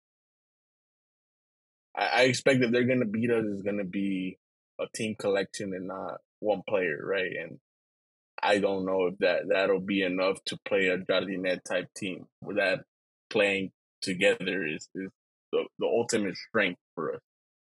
I expect that they're gonna beat us is gonna be a team collection and not one player, right? And I don't know if that'll be enough to play a Jardinet type team. Where that playing together is the ultimate strength for us.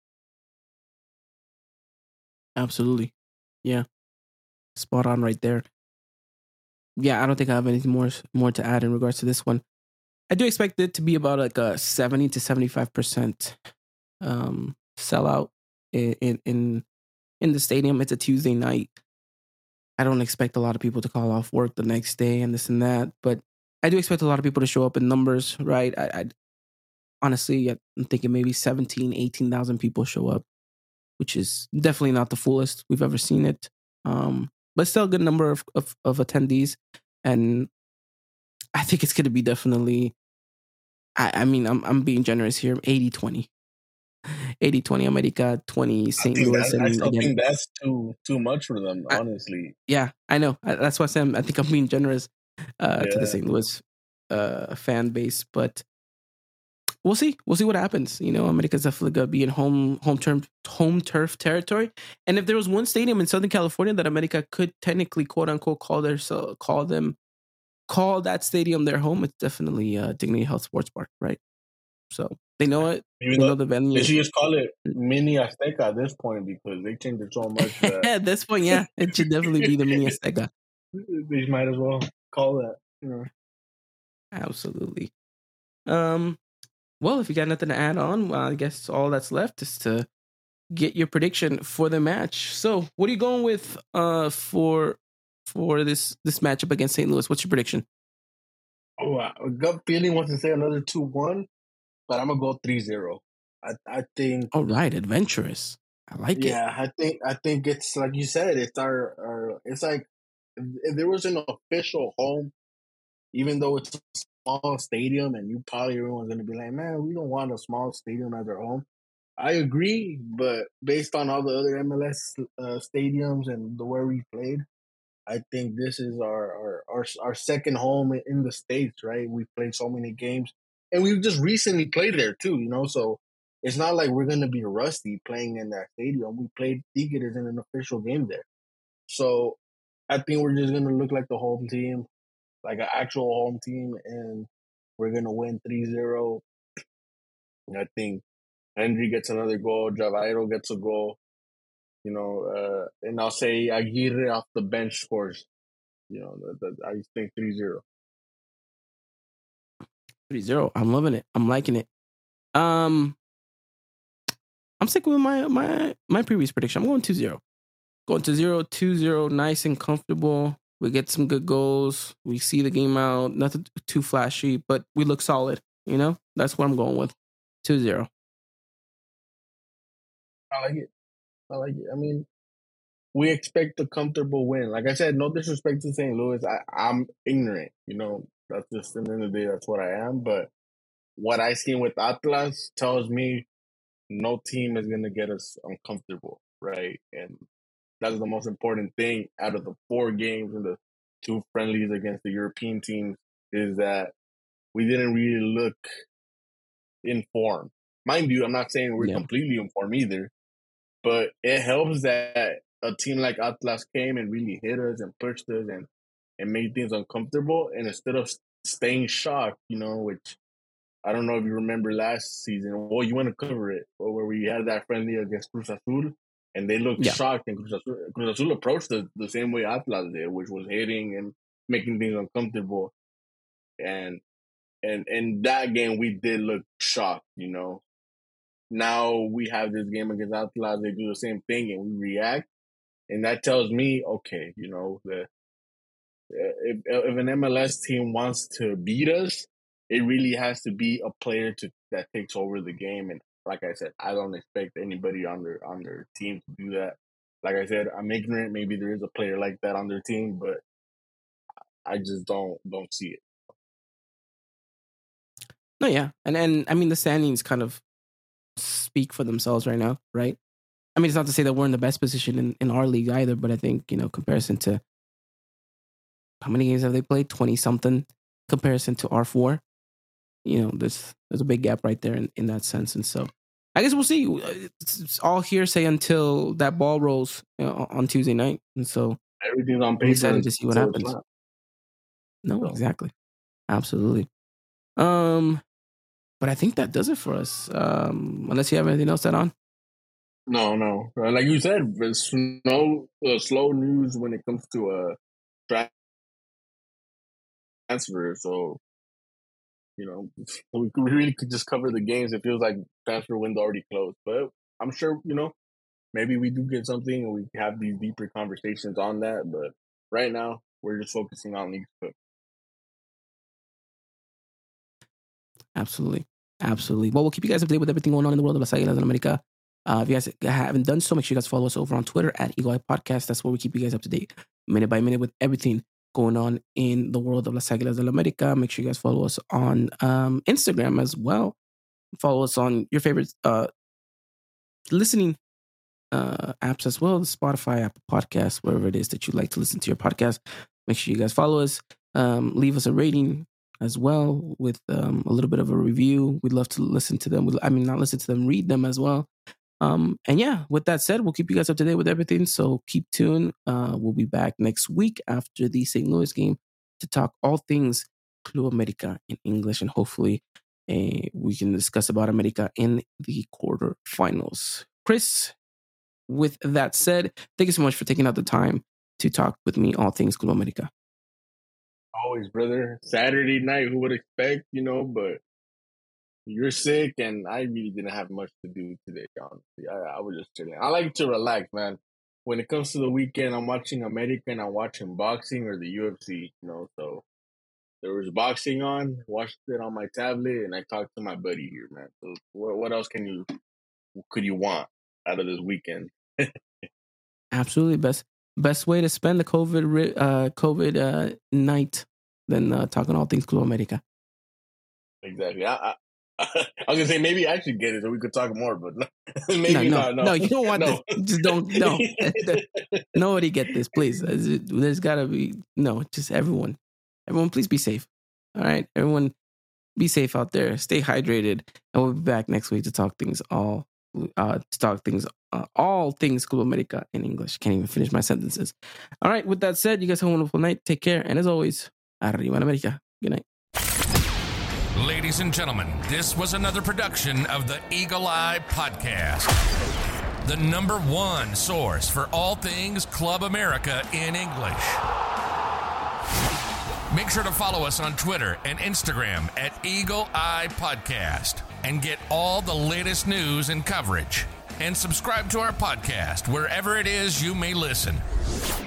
Absolutely. Yeah. Spot on right there. Yeah, I don't think I have anything more to add in regards to this one. I do expect it to be about like a 70 to 75% sellout in the stadium. It's a Tuesday night. I don't expect a lot of people to call off work the next day and this and that, but I do expect a lot of people to show up in numbers, right? I honestly, I'm thinking maybe 17, 18,000 people show up, which is definitely not the fullest we've ever seen it. But still a good number of attendees. And I think it's going to be definitely, I mean, I'm being generous here, 80-20. 80-20 America, 20 St. Louis. I still think that's too much for them, honestly. I know. That's why I think I'm being generous to the St. Louis fan base. But we'll see. We'll see what happens. You know, America's definitely going to be in home turf territory. And if there was one stadium in Southern California that America could technically, quote unquote, call that stadium their home, it's definitely Dignity Health Sports Park, right? So they know it. They know the venue. They should just call it Mini Azteca at this point because they changed it so much. At this point, yeah, it should definitely be the Mini Azteca. They might as well call that. You know. Absolutely. Well, if you got nothing to add on, well, I guess all that's left is to get your prediction for the match. So, what are you going with for this matchup against St. Louis? What's your prediction? Oh, gut feeling wants to say another 2-1. But I'm gonna go 3-0. I think. All right, adventurous. I like it. Yeah, I think it's like you said. It's our. It's like if there was an official home, even though it's a small stadium, and you probably everyone's gonna be like, man, we don't want a small stadium as our home. I agree, but based on all the other MLS stadiums and the way we played, I think this is our second home in the States. Right, we played so many games. And we've just recently played there too, you know, so it's not like we're going to be rusty playing in that stadium. We played Tigres in an official game there. So I think we're just going to look like the home team, like an actual home team, and we're going to win 3-0. And I think Henry gets another goal, Javairo gets a goal, you know, and I'll say Aguirre off the bench scores. You know, I think 3-0. 3-0. I'm loving it. I'm liking it. I'm sticking with my previous prediction. I'm going 2-0. Going to 2-0, nice and comfortable. We get some good goals. We see the game out. Nothing too flashy, but we look solid. You know? That's what I'm going with. 2-0. I like it. I mean, we expect a comfortable win. Like I said, no disrespect to St. Louis. I'm ignorant, you know. That's just in the end of the day, that's what I am. But what I seen with Atlas tells me no team is going to get us uncomfortable, right? And that's the most important thing out of the 4 games and the 2 friendlies against the European teams is that we didn't really look in form. Mind you, I'm not saying we're completely in form either, but it helps that a team like Atlas came and really hit us and pushed us and made things uncomfortable. And instead of staying shocked, you know, which I don't know if you remember last season. Well, you want to cover it, where we had that friendly against Cruz Azul, and they looked shocked. And Cruz Azul approached the same way Atlas did, which was hitting and making things uncomfortable. And that game, we did look shocked, you know. Now we have this game against Atlas. They do the same thing, and we react. And that tells me, okay, you know, if an MLS team wants to beat us, it really has to be a player that takes over the game. And like I said, I don't expect anybody on their team to do that. Like I said, I'm ignorant. Maybe there is a player like that on their team, but I just don't see it. No, yeah. And I mean, the standings kind of speak for themselves right now, right? I mean, it's not to say that we're in the best position in our league either, but I think, you know, comparison to how many games have they played? 20-something. comparison to R4. There's a big gap right there in that sense. And so I guess we'll see. It's all hearsay until that ball rolls on Tuesday night. And so everything's on paper. I'm excited to see what happens. No, exactly. Absolutely. But I think that does it for us. Unless you have anything else to add on. No. Like you said, there's slow news when it comes to transfer. So, we really could just cover the games. It feels like transfer window already closed. But I'm sure, maybe we do get something and we have these deeper conversations on that. But right now, we're just focusing on League Cup. Absolutely. Well, we'll keep you guys up to date with everything going on in the world of Las Águilas del América. If you guys haven't done so, make sure you guys follow us over on Twitter at Eagle Eye Podcast. That's where we keep you guys up to date minute by minute with everything going on in the world of Las Águilas del América. Make sure you guys follow us on Instagram as well. Follow us on your favorite listening apps as well, Spotify, Apple Podcasts, wherever it is that you like to listen to your podcast. Make sure you guys follow us. Leave us a rating as well with a little bit of a review. We'd love to listen to them. Not listen to them, read them as well. And yeah, with that said, we'll keep you guys up to date with everything. So keep tuned. We'll be back next week after the St. Louis game to talk all things Club America in English. And hopefully we can discuss about America in the quarterfinals. Chris, with that said, thank you so much for taking out the time to talk with me all things Club America. Always, brother. Saturday night, who would expect, but you're sick, and I really didn't have much to do today, honestly. I was just chilling. I like to relax, man. When it comes to the weekend, I'm watching America and I'm watching boxing or the UFC, so there was boxing on, watched it on my tablet, and I talked to my buddy here, man. So what else could you want out of this weekend? Absolutely. Best way to spend the COVID night than talking all things Club America. Exactly. I was gonna say maybe I should get it so we could talk more, but maybe not. No, you don't want this. Just don't. No, nobody get this, please. There's gotta be just everyone. Everyone, please be safe. All right, everyone, be safe out there. Stay hydrated, and we'll be back next week to talk things all things Club America in English. Can't even finish my sentences. All right, with that said, you guys have a wonderful night. Take care, and as always, arriba America. Good night. Ladies and gentlemen, this was another production of the Eagle Eye Podcast, the #1 source for all things Club America in English. Make sure to follow us on Twitter and Instagram at Eagle Eye Podcast and get all the latest news and coverage. And subscribe to our podcast wherever it is you may listen.